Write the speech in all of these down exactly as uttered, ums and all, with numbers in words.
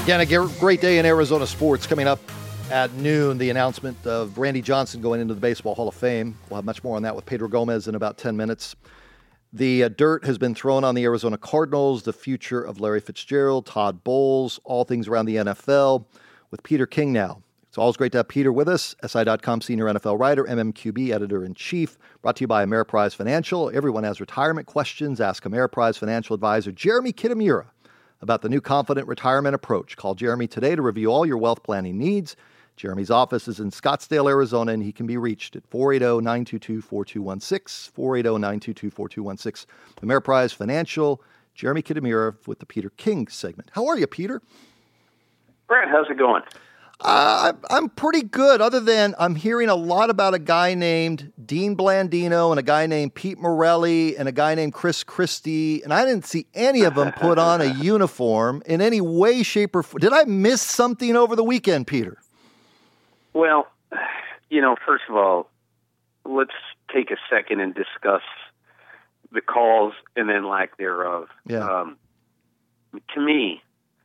Again, a great day in Arizona sports coming up at noon. The announcement of Randy Johnson going into the Baseball Hall of Fame. We'll have much more on that with Pedro Gomez in about ten minutes. The uh, dirt has been thrown on the Arizona Cardinals, the future of Larry Fitzgerald, Todd Bowles, all things around the N F L with Peter King now. It's always great to have Peter with us, S I dot com senior N F L writer, M M Q B editor-in-chief, brought to you by Ameriprise Financial. Everyone has retirement questions. Ask Ameriprise Financial advisor Jeremy Kitamura about the new Confident Retirement Approach. Call Jeremy today to review all your wealth planning needs. Jeremy's office is in Scottsdale, Arizona, and he can be reached at four eight zero, nine two two, four two one six, four eight zero, nine two two, four two one six. Ameriprise Financial, Jeremy Kitamura with the Peter King segment. How are you, Peter? Brad, how's it going? Uh, I'm pretty good, other than I'm hearing a lot about a guy named Dean Blandino and a guy named Pete Morelli and a guy named Chris Christie, and I didn't see any of them put on a uniform in any way, shape, or form. Did I miss something over the weekend, Peter? Well, you know, first of all, let's take a second and discuss the calls and then lack thereof. Yeah. Um, to me,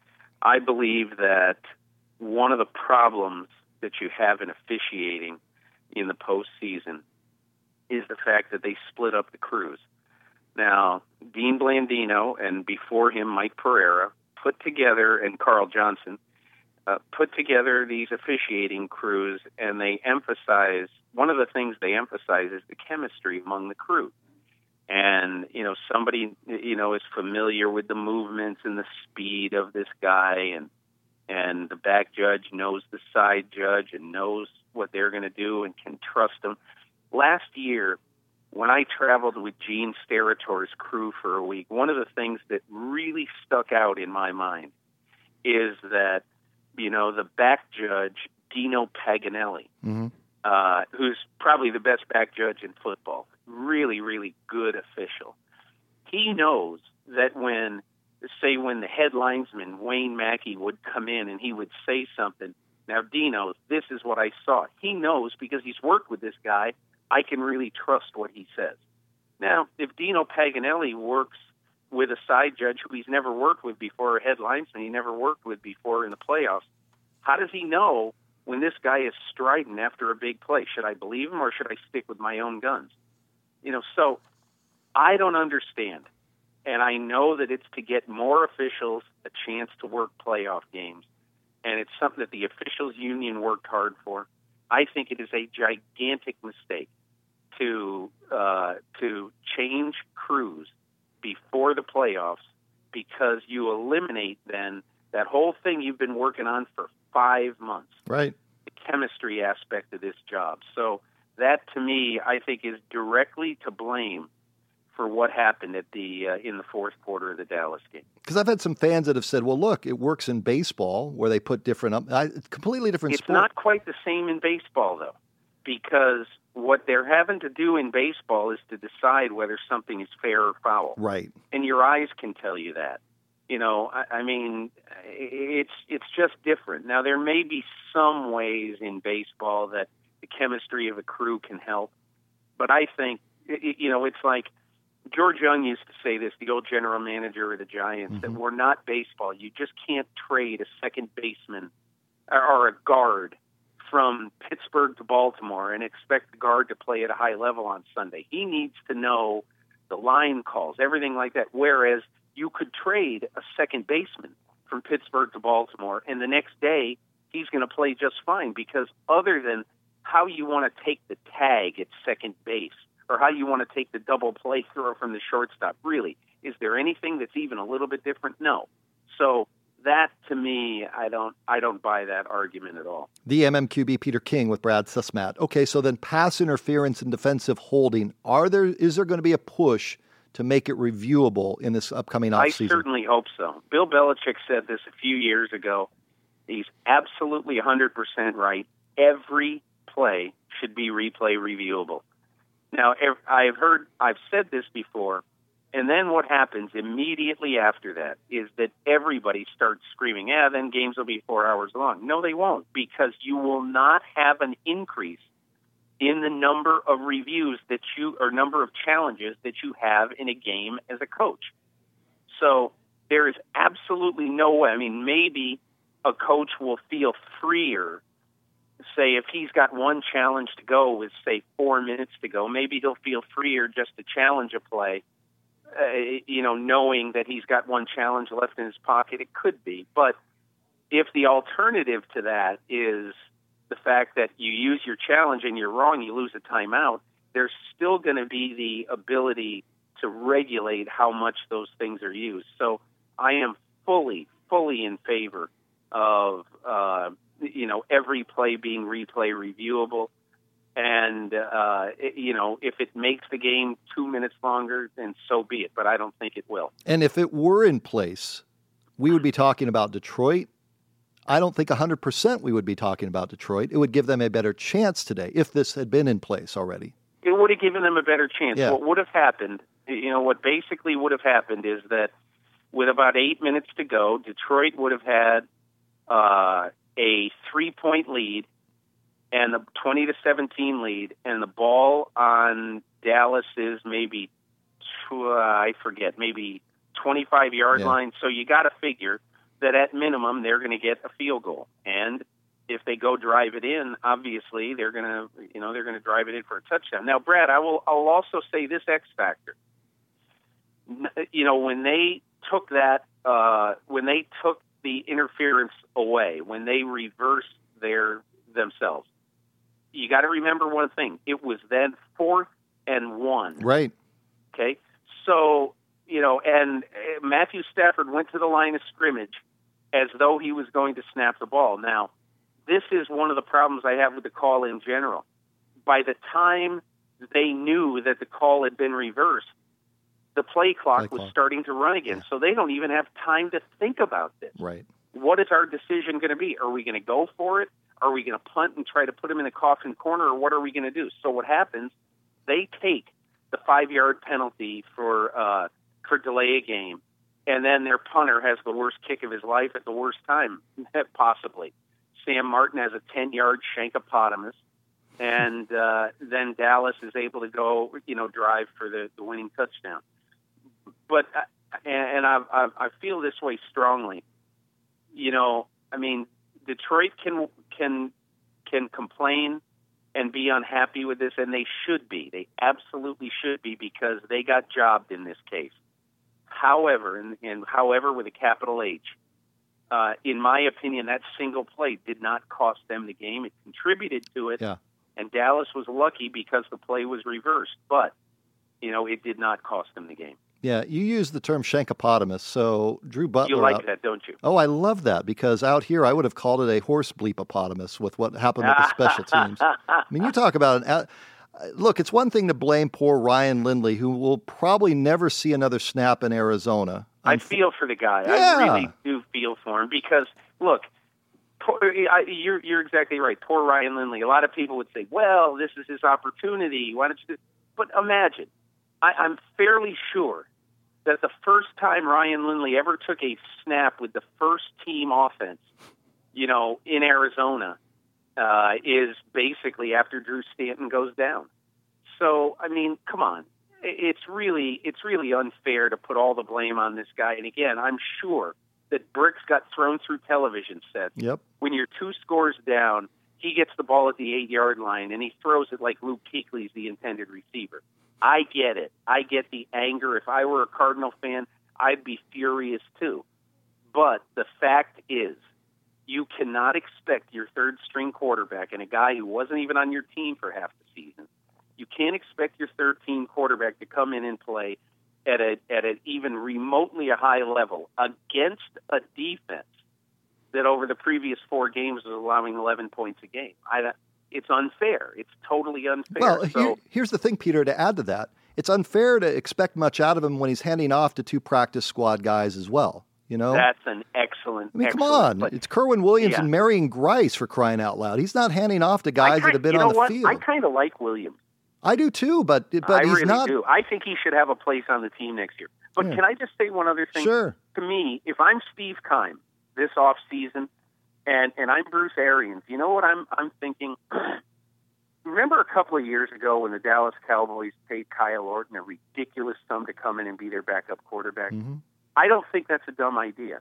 I believe that one of the problems that you have in officiating in the postseason is the fact that they split up the crews. Now, Dean Blandino and before him Mike Pereira put together, and Carl Johnson, uh, put together these officiating crews, and they emphasize, one of the things they emphasize is the chemistry among the crew. And, you know, somebody, you know, is familiar with the movements and the speed of this guy, and and the back judge knows the side judge and knows what they're going to do and can trust them. Last year, when I traveled with Gene Sterator's crew for a week, one of the things that really stuck out in my mind is that, you know, the back judge, Dino Paganelli, mm-hmm. uh, who's probably the best back judge in football, really, really good official. He knows that when say when the head linesman, Wayne Mackey, would come in and he would say something, now Dino, this is what I saw. He knows because he's worked with this guy, I can really trust what he says. Now, if Dino Paganelli works with a side judge who he's never worked with before, a head linesman he never worked with before in the playoffs, how does he know when this guy is striding after a big play? Should I believe him or should I stick with my own guns? You know, so I don't understand. And I know that it's to get more officials a chance to work playoff games. And it's something that the officials union worked hard for. I think it is a gigantic mistake to uh, to change crews before the playoffs, because you eliminate then that whole thing you've been working on for five months. Right. The chemistry aspect of this job. So that, to me, I think is directly to blame for what happened at the uh, in the fourth quarter of the Dallas game. Because I've had some fans that have said, well, look, it works in baseball where they put different, um, uh, completely different it's sport. It's not quite the same in baseball, though, because what they're having to do in baseball is to decide whether something is fair or foul. Right. And your eyes can tell you that. You know, I, I mean, it's it's just different. Now, there may be some ways in baseball that the chemistry of a crew can help, but I think, you know, it's like, George Young used to say this, the old general manager of the Giants, mm-hmm. that we're not baseball. You just can't trade a second baseman or a guard from Pittsburgh to Baltimore and expect the guard to play at a high level on Sunday. He needs to know the line calls, everything like that, whereas you could trade a second baseman from Pittsburgh to Baltimore, and the next day he's going to play just fine, because other than how you want to take the tag at second base, or how you want to take the double play throw from the shortstop. Really, is there anything that's even a little bit different? No. So that, to me, I don't I don't buy that argument at all. The M M Q B Peter King with Brad Sussmat. Okay, so then pass interference and defensive holding. Are there is there going to be a push to make it reviewable in this upcoming offseason? I certainly hope so. Bill Belichick said this a few years ago. He's absolutely one hundred percent right. Every play should be replay reviewable. Now, I've heard, I've said this before, and then what happens immediately after that is that everybody starts screaming, yeah, then games will be four hours long. No, they won't, because you will not have an increase in the number of reviews that you, or number of challenges that you have in a game as a coach. So there is absolutely no way. I mean, maybe a coach will feel freer. Say if he's got one challenge to go with, say, four minutes to go, maybe he'll feel freer just to challenge a play, uh, you know, knowing that he's got one challenge left in his pocket. It could be. But if the alternative to that is the fact that you use your challenge and you're wrong, you lose a timeout, there's still going to be the ability to regulate how much those things are used. So I am fully, fully in favor of, uh, you know, every play being replay reviewable. And, uh, it, you know, if it makes the game two minutes longer, then so be it. But I don't think it will. And if it were in place, we would be talking about Detroit. I don't think one hundred percent we would be talking about Detroit. It would give them a better chance today if this had been in place already. It would have given them a better chance. Yeah. What would have happened, you know, what basically would have happened is that with about eight minutes to go, Detroit would have had uh, a three-point lead and a twenty to seventeen lead, and the ball on Dallas is maybe, uh, I forget, maybe twenty-five-yard Yeah. line. So you got to figure that at minimum they're going to get a field goal. And if they go drive it in, obviously they're going to, you know, they're going to drive it in for a touchdown. Now, Brad, I will, I'll also say this X factor. You know, when they took that, uh, when they took the interference away, when they reversed their themselves, you got to remember one thing. It was then fourth and one. Right. Okay. So, you know, and Matthew Stafford went to the line of scrimmage as though he was going to snap the ball. Now, this is one of the problems I have with the call in general. By the time they knew that the call had been reversed, the play clock Play was clock. starting to run again. Yeah. So they don't even have time to think about this. Right. What is our decision going to be? Are we going to go for it? Are we going to punt and try to put him in the coffin corner, or what are we going to do? So what happens, they take the five-yard penalty for uh, for delay a game, and then their punter has the worst kick of his life at the worst time, possibly. Sam Martin has a ten-yard shankopotamus, and uh, then Dallas is able to go, you know, drive for the, the winning touchdown. But uh, and, and I, I I feel this way strongly. You know, I mean, Detroit can can can complain and be unhappy with this, and they should be. They absolutely should be, because they got jobbed in this case. However, and, and however with a capital H, uh, in my opinion, that single play did not cost them the game. It contributed to it, Yeah. and Dallas was lucky because the play was reversed. But, you know, it did not cost them the game. Yeah, you use the term shankopotamus, so Drew Butler... You like out, that, don't you? Oh, I love that, because out here I would have called it a horse bleepopotamus with what happened with the special teams. I mean, you talk about... an. Uh, look, it's one thing to blame poor Ryan Lindley, who will probably never see another snap in Arizona. I I'm, feel for the guy. Yeah. I really do feel for him, because, look, poor, I, you're, you're exactly right. Poor Ryan Lindley. A lot of people would say, well, this is his opportunity. Why don't you do... But imagine... I, I'm fairly sure that the first time Ryan Lindley ever took a snap with the first team offense, you know, in Arizona, uh, is basically after Drew Stanton goes down. So, I mean, come on. It's really, it's really unfair to put all the blame on this guy. And again, I'm sure that bricks got thrown through television sets. Yep. When you're two scores down, he gets the ball at the eight-yard line, and he throws it like Luke Kuechly's the intended receiver. I get it. I get the anger. If I were a Cardinal fan, I'd be furious too. But the fact is, you cannot expect your third-string quarterback, and a guy who wasn't even on your team for half the season, you can't expect your third-team quarterback to come in and play at a at an even remotely a high level against a defense that over the previous four games was allowing eleven points a game. I It's unfair. It's totally unfair. Well, so, here, here's the thing, Peter, to add to that. It's unfair to expect much out of him when he's handing off to two practice squad guys as well. You know? That's an excellent, I mean, come excellent, on. but, It's Kerwin Williams yeah. and Marion Grice, for crying out loud. He's not handing off to guys kind, that have been you know on the what? field. I kind of like Williams. I do too, but but I he's really not. do. I think he should have a place on the team next year. But Yeah. can I just say one other thing? Sure. To me, if I'm Steve Keim this off season, and and I'm Bruce Arians, you know what I'm I'm thinking? Remember a couple of years ago when the Dallas Cowboys paid Kyle Orton a ridiculous sum to come in and be their backup quarterback? Mm-hmm. I don't think that's a dumb idea.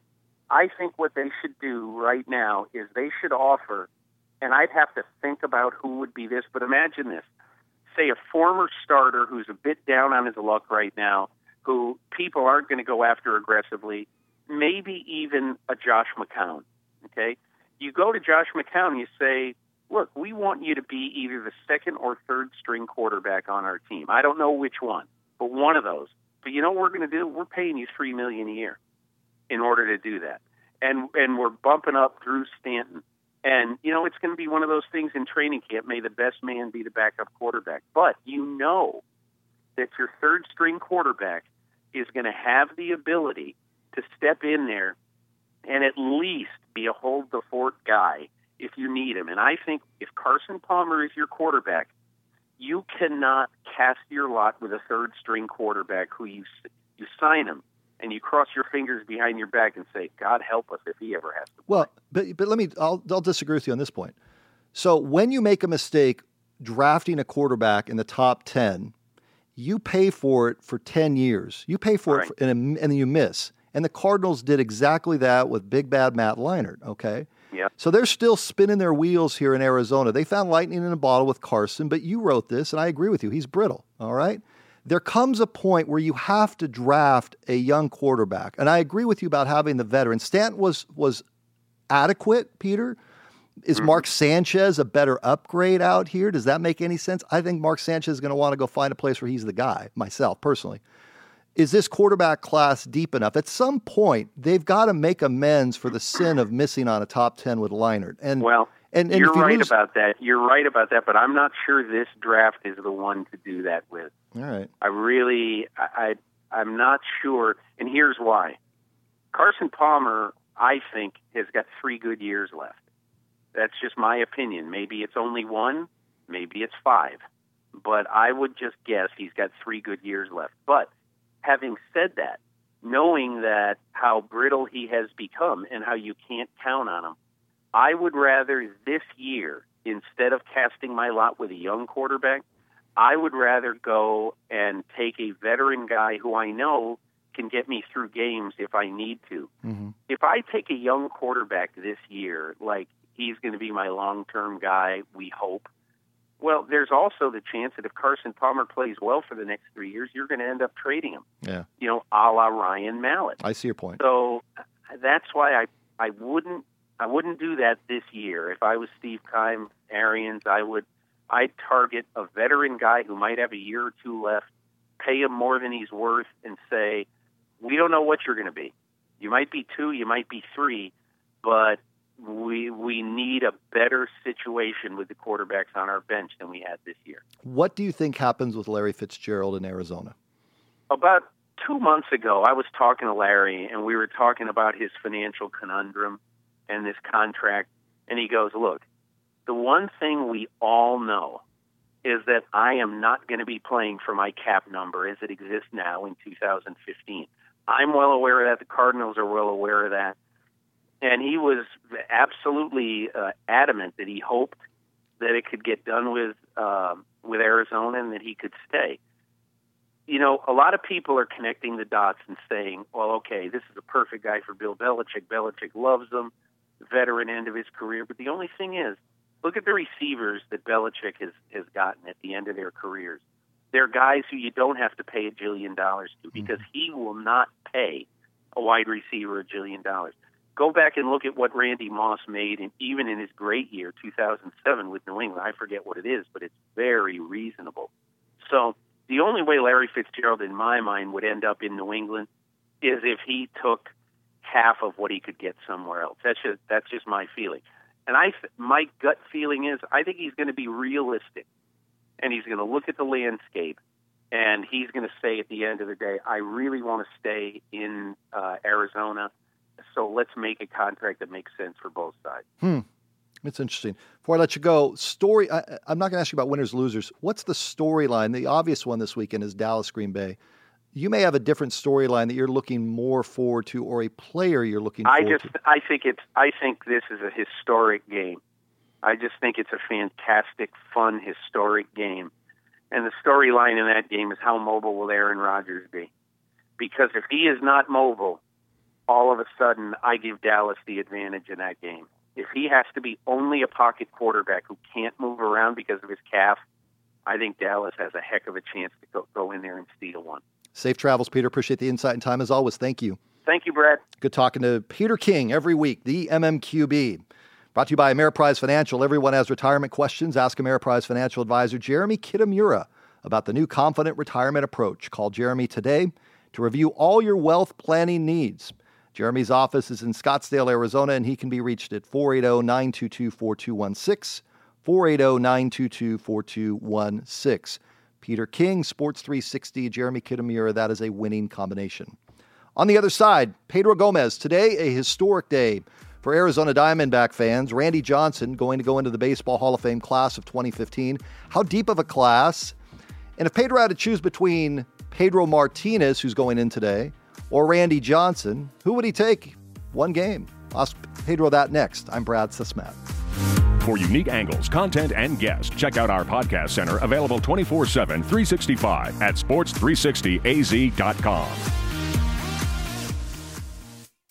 I think what they should do right now is they should offer, and I'd have to think about who would be this, but imagine this. Say a former starter who's a bit down on his luck right now, who people aren't going to go after aggressively, maybe even a Josh McCown, okay? You go to Josh McCown and you say, look, we want you to be either the second or third string quarterback on our team. I don't know which one, but one of those. But you know what we're going to do? We're paying you three million dollars a year in order to do that. And and we're bumping up Drew Stanton. And, you know, it's going to be one of those things in training camp, may the best man be the backup quarterback. But you know that your third string quarterback is going to have the ability to step in there and at least be a hold the fort guy if you need him. And I think if Carson Palmer is your quarterback, you cannot cast your lot with a third string quarterback who you you sign him and you cross your fingers behind your back and say, God help us if he ever has to play. Well, but but let me I'll I'll disagree with you on this point. So when you make a mistake drafting a quarterback in the top ten, you pay for it for ten years. You pay for right. it for, and, and then you miss. And the Cardinals did exactly that with big bad Matt Leinart, okay? Yeah. So they're still spinning their wheels here in Arizona. They found lightning in a bottle with Carson, but you wrote this, and I agree with you. He's brittle, all right? There comes a point where you have to draft a young quarterback. And I agree with you about having the veteran. Stanton was was adequate, Peter. Is Mm-hmm. Mark Sanchez a better upgrade out here? Does that make any sense? I think Mark Sanchez is going to want to go find a place where he's the guy, myself, personally. Is this quarterback class deep enough? At some point, they've got to make amends for the sin of missing on a top ten with Leinart. And well, and, and you're if you right lose... about that. You're right about that, but I'm not sure this draft is the one to do that with. All right. I really, I, I, I'm not sure, and here's why. Carson Palmer, I think, has got three good years left. That's just my opinion. Maybe it's only one, maybe it's five, but I would just guess he's got three good years left. But having said that, knowing that how brittle he has become and how you can't count on him, I would rather this year, instead of casting my lot with a young quarterback, I would rather go and take a veteran guy who I know can get me through games if I need to. Mm-hmm. If I take a young quarterback this year, like he's going to be my long-term guy, we hope, well, there's also the chance that if Carson Palmer plays well for the next three years, you're going to end up trading him. Yeah. You know, a la Ryan Mallett. I see your point. So that's why I I wouldn't I wouldn't do that this year. If I was Steve Keim, Arians, I would I'd target a veteran guy who might have a year or two left, pay him more than he's worth, and say, we don't know what you're going to be. You might be two, you might be three, but we we need a better situation with the quarterbacks on our bench than we had this year. What do you think happens with Larry Fitzgerald in Arizona? About two months ago, I was talking to Larry, and we were talking about his financial conundrum and this contract, and he goes, look, the one thing we all know is that I am not going to be playing for my cap number as it exists now in two thousand fifteen. I'm well aware of that. The Cardinals are well aware of that. And he was absolutely uh, adamant that he hoped that it could get done with uh, with Arizona and that he could stay. You know, a lot of people are connecting the dots and saying, well, okay, this is a perfect guy for Bill Belichick. Belichick loves him, veteran end of his career. But the only thing is, look at the receivers that Belichick has, has gotten at the end of their careers. They're guys who you don't have to pay a jillion dollars to because he will not pay a wide receiver a jillion dollars. Go back and look at what Randy Moss made, and even in his great year, two thousand seven with New England. I forget what it is, but it's very reasonable. So the only way Larry Fitzgerald, in my mind, would end up in New England is if he took half of what he could get somewhere else. That's just that's just my feeling. And I, my gut feeling is I think he's going to be realistic, and he's going to look at the landscape, and he's going to say at the end of the day, I really want to stay in uh, Arizona. So let's make a contract that makes sense for both sides. Hmm. It's interesting. Before I let you go, story. I, I'm not going to ask you about winners, losers. What's the storyline? The obvious one this weekend is Dallas, Green Bay. You may have a different storyline that you're looking more forward to, or a player you're looking I forward just, to. I think it's, I think this is a historic game. I just think it's a fantastic, fun, historic game. And the storyline in that game is how mobile will Aaron Rodgers be? Because if he is not mobile, all of a sudden I give Dallas the advantage in that game. If he has to be only a pocket quarterback who can't move around because of his calf, I think Dallas has a heck of a chance to go, go in there and steal one. Safe travels, Peter. Appreciate the insight and time as always. Thank you. Thank you, Brad. Good talking to Peter King every week, the M M Q B. Brought to you by Ameriprise Financial. Everyone has retirement questions. Ask Ameriprise Financial Advisor Jeremy Kitamura about the new Confident Retirement Approach. Call Jeremy today to review all your wealth planning needs. Jeremy's office is in Scottsdale, Arizona, and he can be reached at four eight zero, nine two two, four two one six, four eight zero, nine two two, four two one six. Peter King, Sports three sixty, Jeremy Kitamura, that is a winning combination. On the other side, Pedro Gomez. Today, a historic day for Arizona Diamondback fans. Randy Johnson going to go into the Baseball Hall of Fame class of twenty fifteen. How deep of a class? And if Pedro had to choose between Pedro Martinez, who's going in today, or Randy Johnson, who would he take? One game. I'll ask Pedro that next. I'm Brad Sismat. For unique angles, content, and guests, check out our podcast center available twenty-four seven, three sixty-five at sports three sixty a z dot com.